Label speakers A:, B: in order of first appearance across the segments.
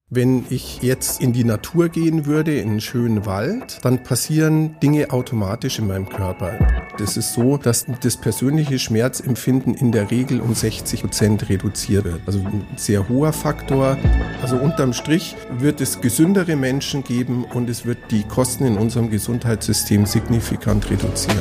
A: Wenn ich jetzt in die Natur gehen würde, in einen schönen Wald, dann passieren Dinge automatisch in meinem Körper. Das ist so, dass das persönliche Schmerzempfinden in der Regel um 60% reduziert wird. Also ein sehr hoher Faktor. Also unterm Strich wird es gesündere Menschen geben und es wird die Kosten in unserem Gesundheitssystem signifikant reduzieren.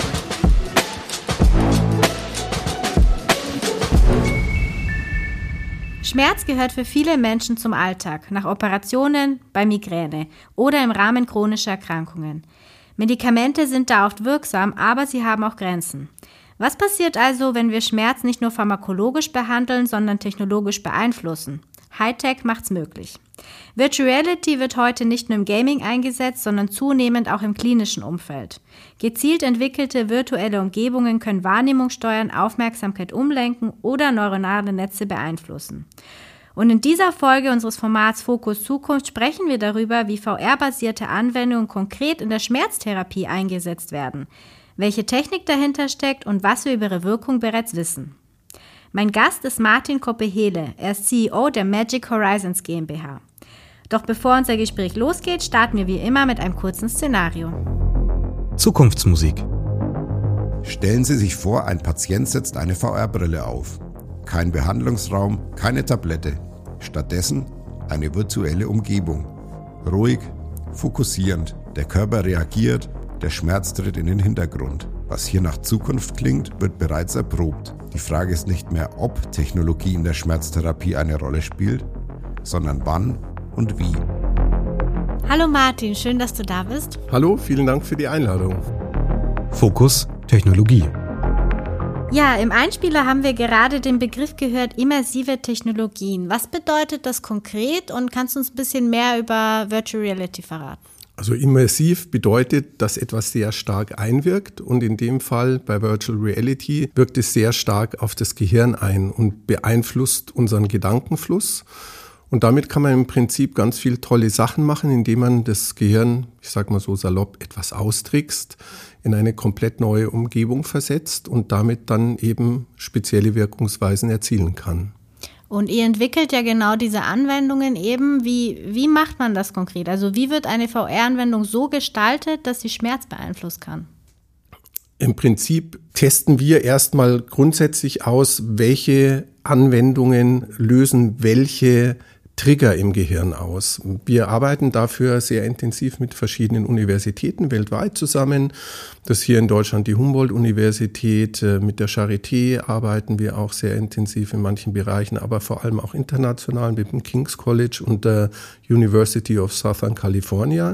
B: Schmerz gehört für viele Menschen zum Alltag, nach Operationen, bei Migräne oder im Rahmen chronischer Erkrankungen. Medikamente sind da oft wirksam, aber sie haben auch Grenzen. Was passiert also, wenn wir Schmerz nicht nur pharmakologisch behandeln, sondern technologisch beeinflussen? Hightech macht's möglich. Virtual Reality wird heute nicht nur im Gaming eingesetzt, sondern zunehmend auch im klinischen Umfeld. Gezielt entwickelte virtuelle Umgebungen können Wahrnehmung steuern, Aufmerksamkeit umlenken oder neuronale Netze beeinflussen. Und in dieser Folge unseres Formats Fokus Zukunft sprechen wir darüber, wie VR-basierte Anwendungen konkret in der Schmerztherapie eingesetzt werden, welche Technik dahinter steckt und was wir über ihre Wirkung bereits wissen. Mein Gast ist Martin Koppe-Hele, er ist CEO der Magic Horizons GmbH. Doch bevor unser Gespräch losgeht, starten wir wie immer mit einem kurzen Szenario.
C: Zukunftsmusik.
D: Stellen Sie sich vor, ein Patient setzt eine VR-Brille auf. Kein Behandlungsraum, keine Tablette. Stattdessen eine virtuelle Umgebung. Ruhig, fokussierend. Der Körper reagiert, der Schmerz tritt in den Hintergrund. Was hier nach Zukunft klingt, wird bereits erprobt. Die Frage ist nicht mehr, ob Technologie in der Schmerztherapie eine Rolle spielt, sondern wann und wie.
B: Hallo Martin, schön, dass du da bist.
A: Hallo, vielen Dank für die Einladung.
C: Fokus Technologie.
B: Ja, im Einspieler haben wir gerade den Begriff gehört, immersive Technologien. Was bedeutet das konkret und kannst du uns ein bisschen mehr über Virtual Reality verraten?
A: Also immersiv bedeutet, dass etwas sehr stark einwirkt und in dem Fall bei Virtual Reality wirkt es sehr stark auf das Gehirn ein und beeinflusst unseren Gedankenfluss. Und damit kann man im Prinzip ganz viele tolle Sachen machen, indem man das Gehirn, ich sage mal so salopp, etwas austrickst, in eine komplett neue Umgebung versetzt und damit dann eben spezielle Wirkungsweisen erzielen kann.
B: Und ihr entwickelt ja genau diese Anwendungen eben. Wie macht man das konkret? Also wie wird eine VR-Anwendung so gestaltet, dass sie Schmerz beeinflussen kann?
A: Im Prinzip testen wir erstmal grundsätzlich aus, welche Anwendungen lösen welche Trigger im Gehirn aus. Wir arbeiten dafür sehr intensiv mit verschiedenen Universitäten weltweit zusammen. Das hier in Deutschland die Humboldt-Universität, mit der Charité arbeiten wir auch sehr intensiv in manchen Bereichen, aber vor allem auch international mit dem King's College und der University of Southern California.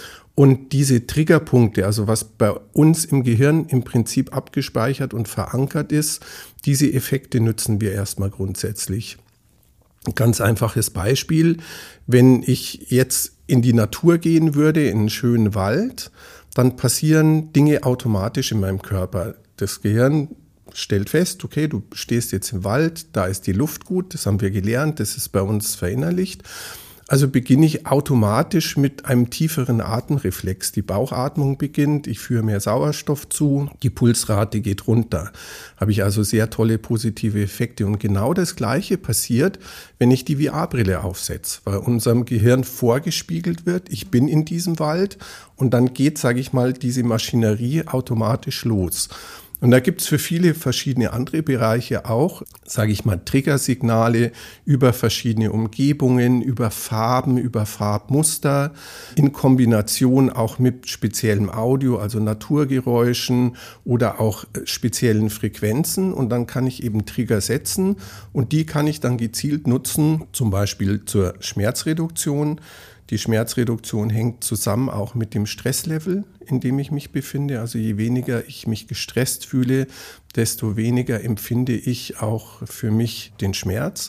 A: Und diese Triggerpunkte, also was bei uns im Gehirn im Prinzip abgespeichert und verankert ist, diese Effekte nutzen wir erstmal grundsätzlich. Ein ganz einfaches Beispiel, wenn ich jetzt in die Natur gehen würde, in einen schönen Wald, dann passieren Dinge automatisch in meinem Körper. Das Gehirn stellt fest, okay, du stehst jetzt im Wald, da ist die Luft gut, das haben wir gelernt, das ist bei uns verinnerlicht. Also beginne ich automatisch mit einem tieferen Atemreflex. Die Bauchatmung beginnt, ich führe mehr Sauerstoff zu, die Pulsrate geht runter. Habe ich also sehr tolle positive Effekte. Und genau das Gleiche passiert, wenn ich die VR-Brille aufsetze, weil unserem Gehirn vorgespiegelt wird, ich bin in diesem Wald und dann geht, sage ich mal, diese Maschinerie automatisch los. Und da gibt es für viele verschiedene andere Bereiche auch, sage ich mal, Triggersignale über verschiedene Umgebungen, über Farben, über Farbmuster, in Kombination auch mit speziellem Audio, also Naturgeräuschen oder auch speziellen Frequenzen. Und dann kann ich eben Trigger setzen und die kann ich dann gezielt nutzen, zum Beispiel zur Schmerzreduktion. Die Schmerzreduktion hängt zusammen auch mit dem Stresslevel, in dem ich mich befinde. Also je weniger ich mich gestresst fühle, desto weniger empfinde ich auch für mich den Schmerz.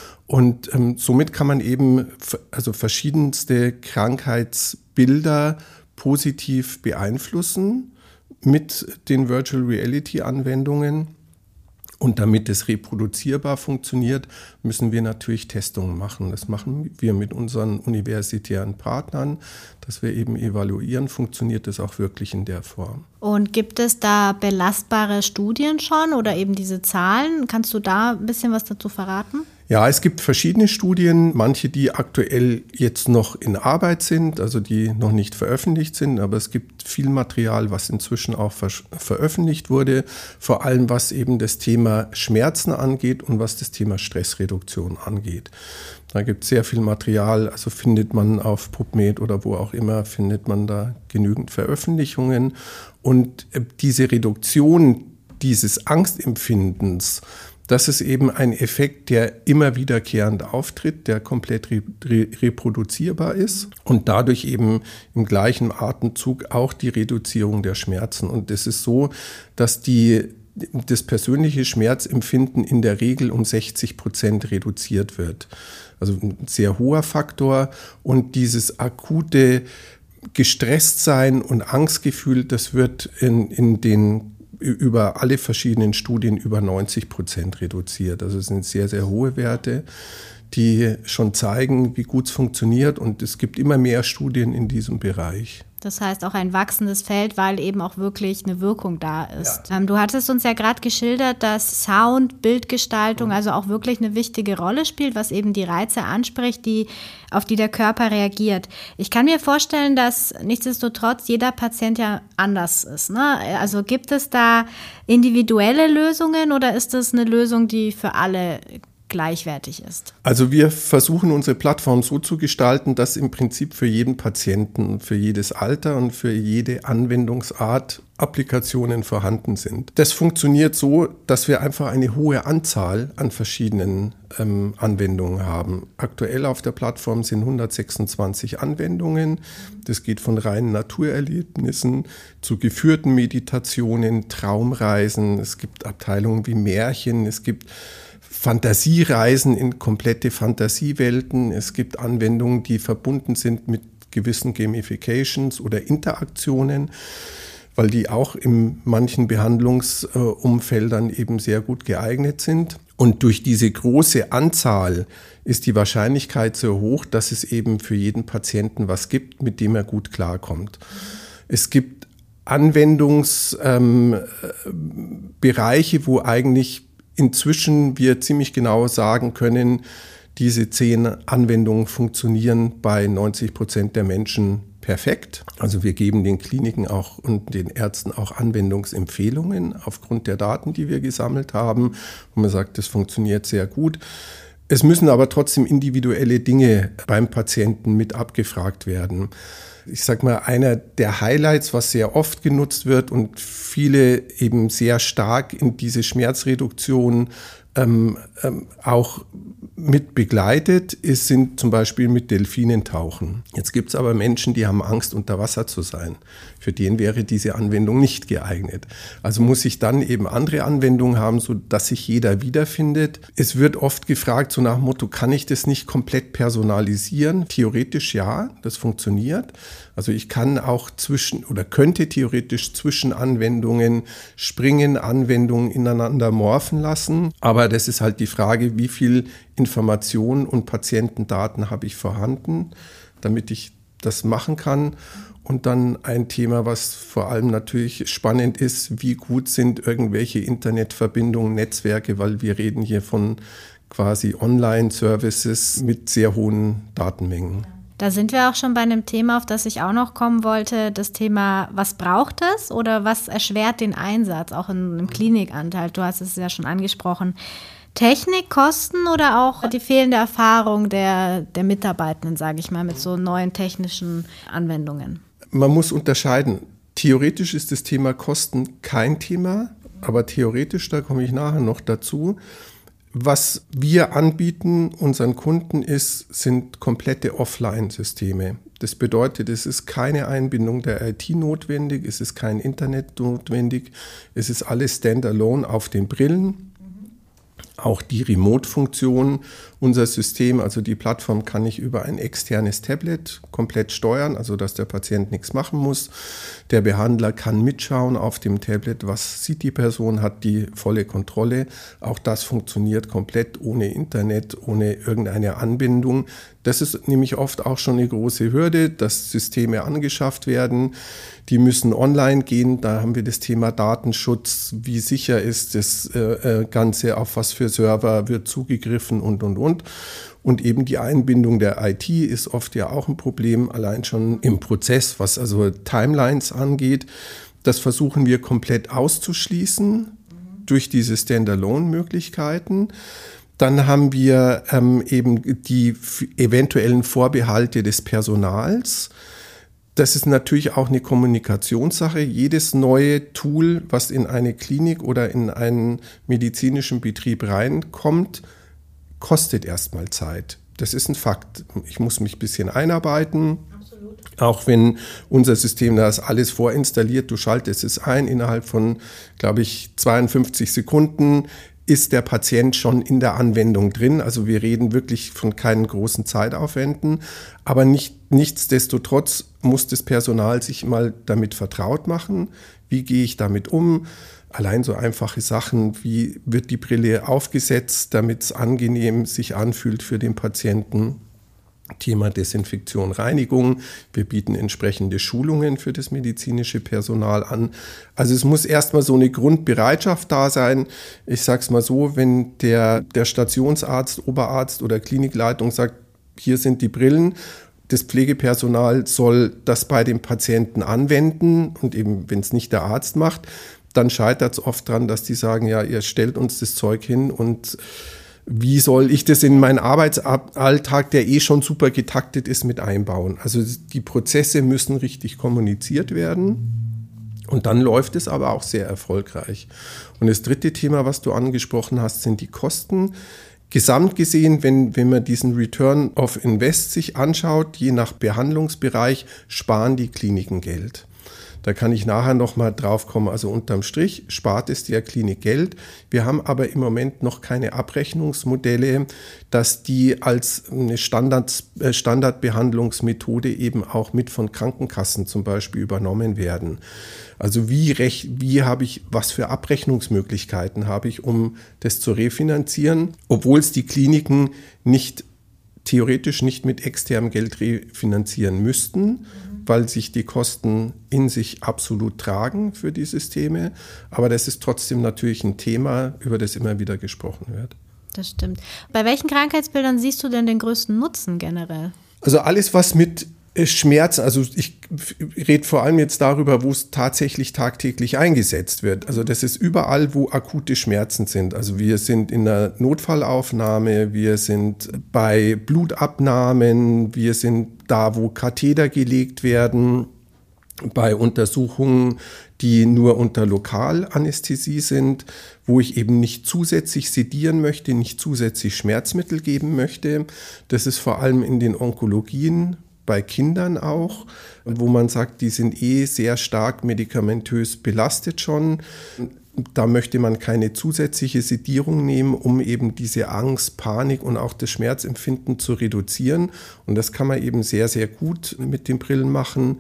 A: Und somit kann man eben also verschiedenste Krankheitsbilder positiv beeinflussen mit den Virtual Reality Anwendungen. Und damit es reproduzierbar funktioniert, müssen wir natürlich Testungen machen. Das machen wir mit unseren universitären Partnern, dass wir eben evaluieren, funktioniert das auch wirklich in der Form.
B: Und gibt es da belastbare Studien schon oder eben diese Zahlen? Kannst du da ein bisschen was dazu verraten?
A: Ja, es gibt verschiedene Studien, manche, die aktuell jetzt noch in Arbeit sind, also die noch nicht veröffentlicht sind, aber es gibt viel Material, was inzwischen auch veröffentlicht wurde, vor allem was eben das Thema Schmerzen angeht und was das Thema Stressreduktion angeht. Da gibt es sehr viel Material, also findet man auf PubMed oder wo auch immer, findet man da genügend Veröffentlichungen. Und diese Reduktion dieses Angstempfindens, das ist eben ein Effekt, der immer wiederkehrend auftritt, der komplett reproduzierbar ist und dadurch eben im gleichen Atemzug auch die Reduzierung der Schmerzen. Und es ist so, dass das persönliche Schmerzempfinden in der Regel um 60% reduziert wird. Also ein sehr hoher Faktor, und dieses akute Gestresstsein und Angstgefühl, das wird in den über alle verschiedenen Studien über 90% reduziert. Also es sind sehr, sehr hohe Werte, die schon zeigen, wie gut es funktioniert, und es gibt immer mehr Studien in diesem Bereich.
B: Das heißt auch ein wachsendes Feld, weil eben auch wirklich eine Wirkung da ist. Ja. Du hattest uns ja gerade geschildert, dass Sound, Bildgestaltung also auch wirklich eine wichtige Rolle spielt, was eben die Reize anspricht, auf die der Körper reagiert. Ich kann mir vorstellen, dass nichtsdestotrotz jeder Patient ja anders ist, ne? Also gibt es da individuelle Lösungen oder ist das eine Lösung, die für alle gleichwertig ist?
A: Also wir versuchen unsere Plattform so zu gestalten, dass im Prinzip für jeden Patienten, für jedes Alter und für jede Anwendungsart Applikationen vorhanden sind. Das funktioniert so, dass wir einfach eine hohe Anzahl an verschiedenen Anwendungen haben. Aktuell auf der Plattform sind 126 Anwendungen. Das geht von reinen Naturerlebnissen zu geführten Meditationen, Traumreisen. Es gibt Abteilungen wie Märchen, es gibt Fantasiereisen in komplette Fantasiewelten. Es gibt Anwendungen, die verbunden sind mit gewissen Gamifications oder Interaktionen, weil die auch in manchen Behandlungsumfeldern eben sehr gut geeignet sind. Und durch diese große Anzahl ist die Wahrscheinlichkeit so hoch, dass es eben für jeden Patienten was gibt, mit dem er gut klarkommt. Es gibt Anwendungsbereiche, wo eigentlich inzwischen wir ziemlich genau sagen können, diese 10 Anwendungen funktionieren bei 90% der Menschen perfekt. Also wir geben den Kliniken auch und den Ärzten auch Anwendungsempfehlungen aufgrund der Daten, die wir gesammelt haben. Und man sagt, das funktioniert sehr gut. Es müssen aber trotzdem individuelle Dinge beim Patienten mit abgefragt werden. Ich sage mal, einer der Highlights, was sehr oft genutzt wird und viele eben sehr stark in diese Schmerzreduktion auch mit begleitet, sind zum Beispiel mit Delfinen tauchen. Jetzt gibt es aber Menschen, die haben Angst, unter Wasser zu sein. Für den wäre diese Anwendung nicht geeignet. Also muss ich dann eben andere Anwendungen haben, sodass sich jeder wiederfindet. Es wird oft gefragt, so nach dem Motto, kann ich das nicht komplett personalisieren? Theoretisch ja, das funktioniert. Also ich kann auch könnte theoretisch zwischen Anwendungen springen, Anwendungen ineinander morphen lassen. Aber das ist halt die Frage, wie viel Informationen und Patientendaten habe ich vorhanden, damit ich das machen kann. Und dann ein Thema, was vor allem natürlich spannend ist, wie gut sind irgendwelche Internetverbindungen, Netzwerke, weil wir reden hier von quasi Online-Services mit sehr hohen Datenmengen.
B: Da sind wir auch schon bei einem Thema, auf das ich auch noch kommen wollte, das Thema, was braucht es oder was erschwert den Einsatz, auch im Klinikanteil? Du hast es ja schon angesprochen. Technik, Kosten oder auch die fehlende Erfahrung der Mitarbeitenden, sage ich mal, mit so neuen technischen Anwendungen?
A: Man muss unterscheiden. Theoretisch ist das Thema Kosten kein Thema, aber theoretisch, da komme ich nachher noch dazu. Was wir anbieten unseren Kunden sind komplette Offline-Systeme. Das bedeutet, es ist keine Einbindung der IT notwendig, es ist kein Internet notwendig, es ist alles standalone auf den Brillen. Auch die Remote-Funktion, unser System, also die Plattform kann ich über ein externes Tablet komplett steuern, also dass der Patient nichts machen muss. Der Behandler kann mitschauen auf dem Tablet, was sieht die Person, hat die volle Kontrolle. Auch das funktioniert komplett ohne Internet, ohne irgendeine Anbindung. Das ist nämlich oft auch schon eine große Hürde, dass Systeme angeschafft werden. Die müssen online gehen. Da haben wir das Thema Datenschutz. Wie sicher ist das Ganze? Auf was für Server wird zugegriffen und. Und eben die Einbindung der IT ist oft ja auch ein Problem, allein schon im Prozess, was also Timelines angeht. Das versuchen wir komplett auszuschließen durch diese Standalone-Möglichkeiten. Dann haben wir eben die eventuellen Vorbehalte des Personals. Das ist natürlich auch eine Kommunikationssache. Jedes neue Tool, was in eine Klinik oder in einen medizinischen Betrieb reinkommt, kostet erstmal Zeit. Das ist ein Fakt. Ich muss mich ein bisschen einarbeiten. Absolut. Auch wenn unser System, da ist alles vorinstalliert, du schaltest es ein, innerhalb von, glaube ich, 52 Sekunden ist der Patient schon in der Anwendung drin. Also wir reden wirklich von keinen großen Zeitaufwänden. Aber nichtsdestotrotz muss das Personal sich mal damit vertraut machen. Wie gehe ich damit um? Allein so einfache Sachen, wie wird die Brille aufgesetzt, damit es angenehm sich anfühlt für den Patienten. Thema Desinfektion, Reinigung. Wir bieten entsprechende Schulungen für das medizinische Personal an. Also es muss erstmal so eine Grundbereitschaft da sein. Ich sage es mal so, wenn der Stationsarzt, Oberarzt oder Klinikleitung sagt, hier sind die Brillen, das Pflegepersonal soll das bei dem Patienten anwenden und eben, wenn es nicht der Arzt macht, dann scheitert es oft daran, dass die sagen, ja, ihr stellt uns das Zeug hin und wie soll ich das in meinen Arbeitsalltag, der schon super getaktet ist, mit einbauen? Also die Prozesse müssen richtig kommuniziert werden und dann läuft es aber auch sehr erfolgreich. Und das dritte Thema, was du angesprochen hast, sind die Kosten. Gesamt gesehen, wenn man diesen Return of Invest sich anschaut, je nach Behandlungsbereich, sparen die Kliniken Geld. Da kann ich nachher nochmal drauf kommen. Also unterm Strich spart es der Klinik Geld. Wir haben aber im Moment noch keine Abrechnungsmodelle, dass die als eine Standardbehandlungsmethode eben auch mit von Krankenkassen zum Beispiel übernommen werden. Also was für Abrechnungsmöglichkeiten habe ich, um das zu refinanzieren, obwohl es die Kliniken theoretisch nicht mit externem Geld refinanzieren müssten, weil sich die Kosten in sich absolut tragen für die Systeme. Aber das ist trotzdem natürlich ein Thema, über das immer wieder gesprochen wird.
B: Das stimmt. Bei welchen Krankheitsbildern siehst du denn den größten Nutzen generell?
A: Also alles, was mit Schmerzen, also ich rede vor allem jetzt darüber, wo es tatsächlich tagtäglich eingesetzt wird. Also das ist überall, wo akute Schmerzen sind. Also wir sind in der Notfallaufnahme, wir sind bei Blutabnahmen, wir sind da, wo Katheter gelegt werden, bei Untersuchungen, die nur unter Lokalanästhesie sind, wo ich eben nicht zusätzlich sedieren möchte, nicht zusätzlich Schmerzmittel geben möchte. Das ist vor allem in den Onkologien, bei Kindern auch, wo man sagt, die sind sehr stark medikamentös belastet schon. Da möchte man keine zusätzliche Sedierung nehmen, um eben diese Angst, Panik und auch das Schmerzempfinden zu reduzieren. Und das kann man eben sehr, sehr gut mit den Brillen machen.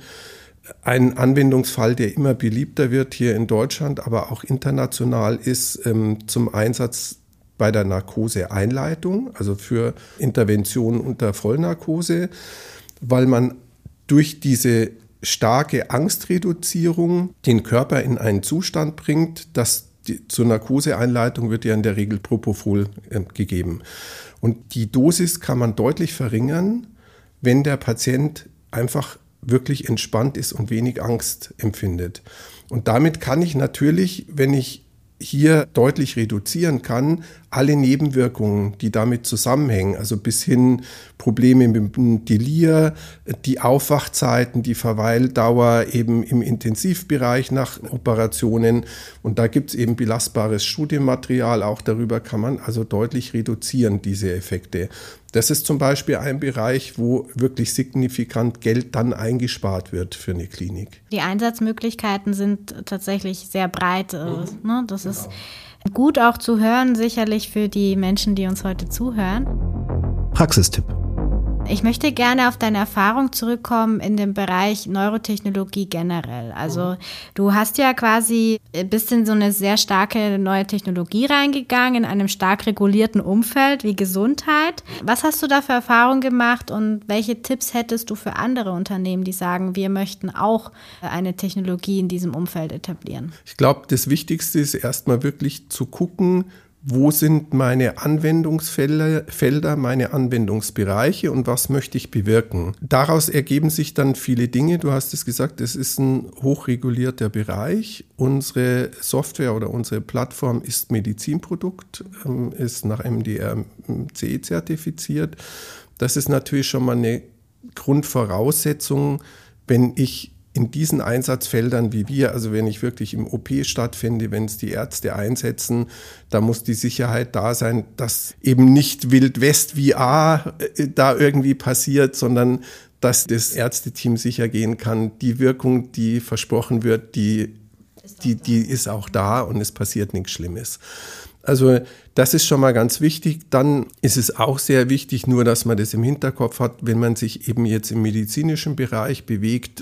A: Ein Anwendungsfall, der immer beliebter wird hier in Deutschland, aber auch international, ist zum Einsatz bei der Narkoseeinleitung, also für Interventionen unter Vollnarkose, weil man durch diese starke Angstreduzierung den Körper in einen Zustand bringt, dass zur Narkoseeinleitung wird ja in der Regel Propofol gegeben. Und die Dosis kann man deutlich verringern, wenn der Patient einfach wirklich entspannt ist und wenig Angst empfindet. Und damit kann ich natürlich, wenn ich hier deutlich reduzieren kann, alle Nebenwirkungen, die damit zusammenhängen, also bis hin Probleme mit dem Delir, die Aufwachzeiten, die Verweildauer eben im Intensivbereich nach Operationen. Und da gibt es eben belastbares Studienmaterial, auch darüber kann man also deutlich reduzieren, diese Effekte. Das ist zum Beispiel ein Bereich, wo wirklich signifikant Geld dann eingespart wird für eine Klinik.
B: Die Einsatzmöglichkeiten sind tatsächlich sehr breit. Ne? Das ist gut auch zu hören, sicherlich für die Menschen, die uns heute zuhören.
C: Praxistipp.
B: Ich möchte gerne auf deine Erfahrung zurückkommen in dem Bereich Neurotechnologie generell. Also du hast ja quasi bist in so eine sehr starke neue Technologie reingegangen, in einem stark regulierten Umfeld wie Gesundheit. Was hast du da für Erfahrungen gemacht und welche Tipps hättest du für andere Unternehmen, die sagen, wir möchten auch eine Technologie in diesem Umfeld etablieren?
A: Ich glaube, das Wichtigste ist erstmal wirklich zu gucken, wo sind meine Anwendungsfelder, meine Anwendungsbereiche und was möchte ich bewirken? Daraus ergeben sich dann viele Dinge. Du hast es gesagt, es ist ein hochregulierter Bereich. Unsere Software oder unsere Plattform ist Medizinprodukt, ist nach MDR-CE zertifiziert. Das ist natürlich schon mal eine Grundvoraussetzung, wenn ich in diesen Einsatzfeldern wie wir, also wenn ich wirklich im OP stattfinde, wenn es die Ärzte einsetzen, da muss die Sicherheit da sein, dass eben nicht Wild-West-VR da irgendwie passiert, sondern dass das Ärzteteam sicher gehen kann, die Wirkung, die versprochen wird, die ist auch da und es passiert nichts Schlimmes. Also das ist schon mal ganz wichtig. Dann ist es auch sehr wichtig, nur dass man das im Hinterkopf hat, wenn man sich eben jetzt im medizinischen Bereich bewegt,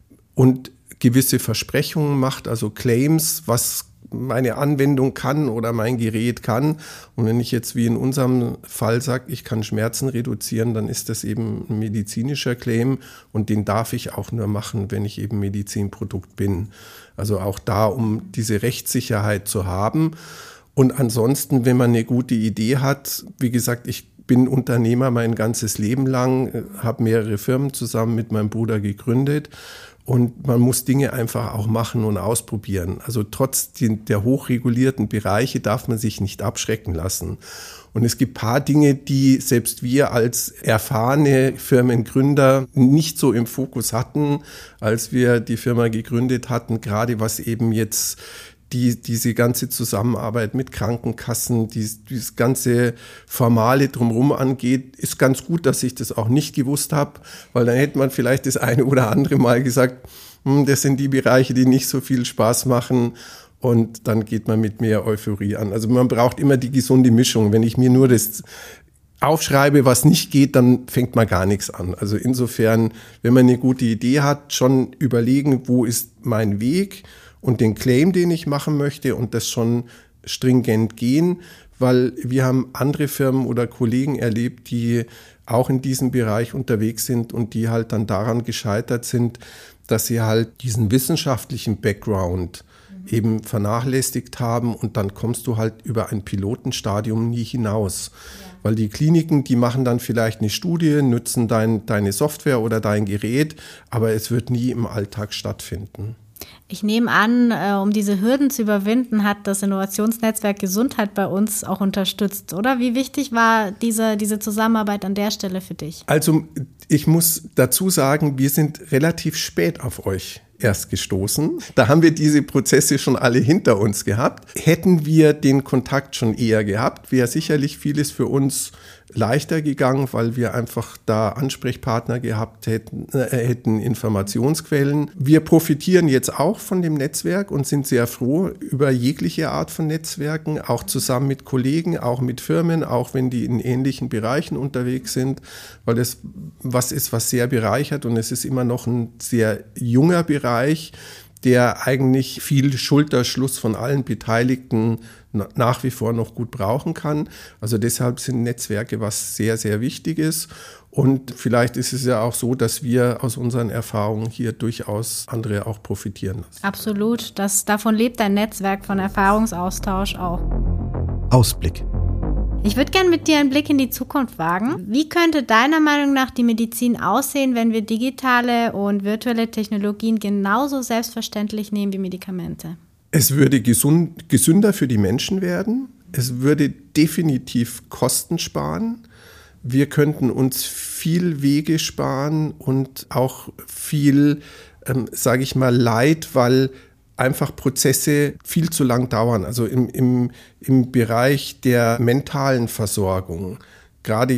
A: und gewisse Versprechungen macht, also Claims, was meine Anwendung kann oder mein Gerät kann. Und wenn ich jetzt wie in unserem Fall sage, ich kann Schmerzen reduzieren, dann ist das eben ein medizinischer Claim und den darf ich auch nur machen, wenn ich eben Medizinprodukt bin. Also auch da, um diese Rechtssicherheit zu haben. Und ansonsten, wenn man eine gute Idee hat, wie gesagt, ich bin Unternehmer mein ganzes Leben lang, habe mehrere Firmen zusammen mit meinem Bruder gegründet. Und man muss Dinge einfach auch machen und ausprobieren. Also trotz der hochregulierten Bereiche darf man sich nicht abschrecken lassen. Und es gibt ein paar Dinge, die selbst wir als erfahrene Firmengründer nicht so im Fokus hatten, als wir die Firma gegründet hatten, gerade was eben jetzt diese ganze Zusammenarbeit mit Krankenkassen, dieses ganze Formale drumherum angeht, ist ganz gut, dass ich das auch nicht gewusst habe, weil dann hätte man vielleicht das eine oder andere Mal gesagt, das sind die Bereiche, die nicht so viel Spaß machen und dann geht man mit mehr Euphorie an. Also man braucht immer die gesunde Mischung. Wenn ich mir nur das aufschreibe, was nicht geht, dann fängt man gar nichts an. Also insofern, wenn man eine gute Idee hat, schon überlegen, wo ist mein Weg und den Claim, den ich machen möchte und das schon stringent gehen, weil wir haben andere Firmen oder Kollegen erlebt, die auch in diesem Bereich unterwegs sind und die halt dann daran gescheitert sind, dass sie halt diesen wissenschaftlichen Background eben vernachlässigt haben und dann kommst du halt über ein Pilotenstadium nie hinaus. Ja. Weil die Kliniken, die machen dann vielleicht eine Studie, nutzen deine Software oder dein Gerät, aber es wird nie im Alltag stattfinden.
B: Ich nehme an, um diese Hürden zu überwinden, hat das Innovationsnetzwerk Gesundheit bei uns auch unterstützt, oder? Wie wichtig war diese Zusammenarbeit an der Stelle für dich?
A: Also ich muss dazu sagen, wir sind relativ spät auf euch erst gestoßen. Da haben wir diese Prozesse schon alle hinter uns gehabt. Hätten wir den Kontakt schon eher gehabt, wäre sicherlich vieles für uns leichter gegangen, weil wir einfach da Ansprechpartner gehabt hätten Informationsquellen. Wir profitieren jetzt auch von dem Netzwerk und sind sehr froh über jegliche Art von Netzwerken, auch zusammen mit Kollegen, auch mit Firmen, auch wenn die in ähnlichen Bereichen unterwegs sind, weil das was ist, was sehr bereichert und es ist immer noch ein sehr junger Bereich, der eigentlich viel Schulterschluss von allen Beteiligten nach wie vor noch gut brauchen kann. Also deshalb sind Netzwerke was sehr, sehr wichtig ist. Und vielleicht ist es ja auch so, dass wir aus unseren Erfahrungen hier durchaus andere auch profitieren lassen.
B: Absolut. Davon lebt ein Netzwerk von Erfahrungsaustausch auch.
C: Ausblick.
B: Ich würde gerne mit dir einen Blick in die Zukunft wagen. Wie könnte deiner Meinung nach die Medizin aussehen, wenn wir digitale und virtuelle Technologien genauso selbstverständlich nehmen wie Medikamente?
A: Es würde gesünder für die Menschen werden. Es würde definitiv Kosten sparen. Wir könnten uns viel Wege sparen und auch viel, sage ich mal, Leid, weil einfach Prozesse viel zu lang dauern. Also im Bereich der mentalen Versorgung, gerade jetzt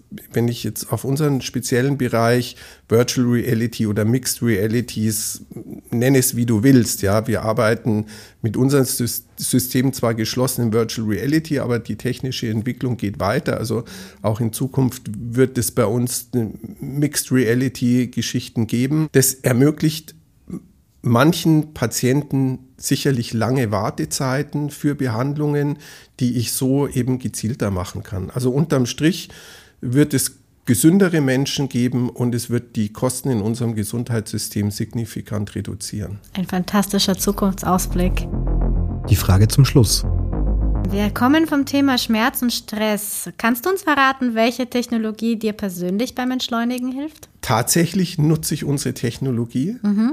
A: wenn ich jetzt auf unseren speziellen Bereich Virtual Reality oder Mixed Realities, nenne es wie du willst, ja, wir arbeiten mit unserem System zwar geschlossen in Virtual Reality, aber die technische Entwicklung geht weiter, also auch in Zukunft wird es bei uns Mixed Reality Geschichten geben. Das ermöglicht manchen Patienten sicherlich lange Wartezeiten für Behandlungen, die ich so eben gezielter machen kann. Also unterm Strich wird es gesündere Menschen geben und es wird die Kosten in unserem Gesundheitssystem signifikant reduzieren.
B: Ein fantastischer Zukunftsausblick.
C: Die Frage zum Schluss.
B: Wir kommen vom Thema Schmerz und Stress. Kannst du uns verraten, welche Technologie dir persönlich beim Entschleunigen hilft?
A: Tatsächlich nutze ich unsere Technologie.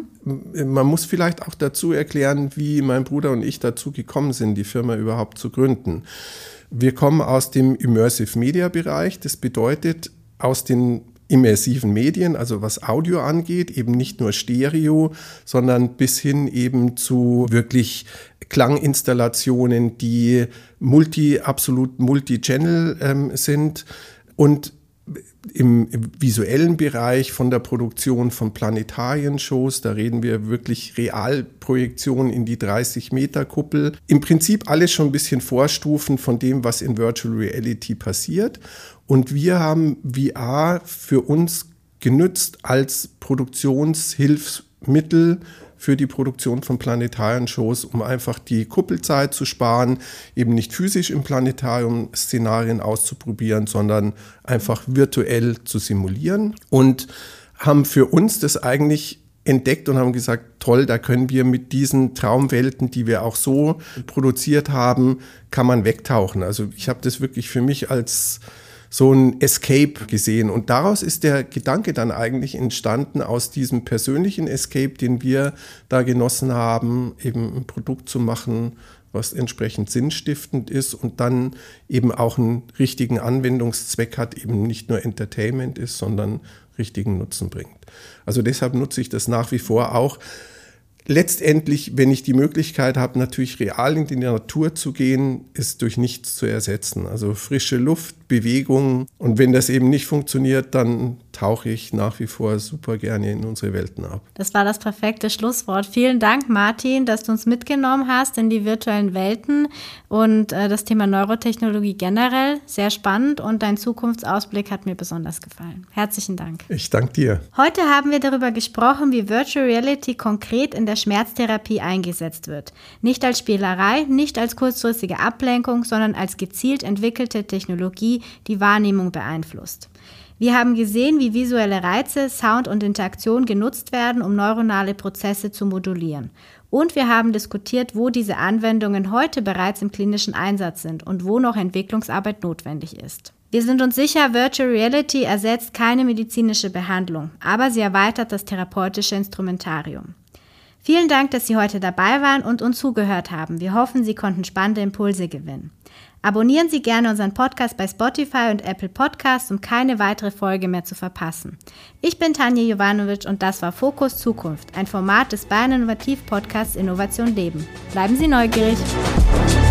A: Man muss vielleicht auch dazu erklären, wie mein Bruder und ich dazu gekommen sind, die Firma überhaupt zu gründen. Wir kommen aus dem Immersive Media Bereich. Das bedeutet aus den immersiven Medien, also was Audio angeht, eben nicht nur Stereo, sondern bis hin eben zu wirklich Klanginstallationen, die absolut Multi-Channel sind und im visuellen Bereich von der Produktion von Planetarienshows, da reden wir wirklich Realprojektionen in die 30-Meter-Kuppel. Im Prinzip alles schon ein bisschen Vorstufen von dem, was in Virtual Reality passiert. Und wir haben VR für uns genützt als Produktionshilfsmittel für die Produktion von Planetarienshows, um einfach die Kuppelzeit zu sparen, eben nicht physisch im Planetarium Szenarien auszuprobieren, sondern einfach virtuell zu simulieren und haben für uns das eigentlich entdeckt und haben gesagt, toll, da können wir mit diesen Traumwelten, die wir auch so produziert haben, kann man wegtauchen. Also ich habe das wirklich für mich als so ein Escape gesehen. Und daraus ist der Gedanke dann eigentlich entstanden, aus diesem persönlichen Escape, den wir da genossen haben, eben ein Produkt zu machen, was entsprechend sinnstiftend ist und dann eben auch einen richtigen Anwendungszweck hat, eben nicht nur Entertainment ist, sondern richtigen Nutzen bringt. Also deshalb nutze ich das nach wie vor auch. Letztendlich, wenn ich die Möglichkeit habe, natürlich real in die Natur zu gehen, ist durch nichts zu ersetzen. Also frische Luft, Bewegung. Und wenn das eben nicht funktioniert, dann tauche ich nach wie vor super gerne in unsere Welten ab.
B: Das war das perfekte Schlusswort. Vielen Dank, Martin, dass du uns mitgenommen hast in die virtuellen Welten und das Thema Neurotechnologie generell. Sehr spannend und dein Zukunftsausblick hat mir besonders gefallen. Herzlichen Dank.
A: Ich danke dir.
B: Heute haben wir darüber gesprochen, wie Virtual Reality konkret in der Schmerztherapie eingesetzt wird. Nicht als Spielerei, nicht als kurzfristige Ablenkung, sondern als gezielt entwickelte Technologie, die Wahrnehmung beeinflusst. Wir haben gesehen, wie visuelle Reize, Sound und Interaktion genutzt werden, um neuronale Prozesse zu modulieren. Und wir haben diskutiert, wo diese Anwendungen heute bereits im klinischen Einsatz sind und wo noch Entwicklungsarbeit notwendig ist. Wir sind uns sicher, Virtual Reality ersetzt keine medizinische Behandlung, aber sie erweitert das therapeutische Instrumentarium. Vielen Dank, dass Sie heute dabei waren und uns zugehört haben. Wir hoffen, Sie konnten spannende Impulse gewinnen. Abonnieren Sie gerne unseren Podcast bei Spotify und Apple Podcasts, um keine weitere Folge mehr zu verpassen. Ich bin Tanja Jovanovic und das war Fokus Zukunft, ein Format des Bayern Innovativ Podcasts Innovation Leben. Bleiben Sie neugierig!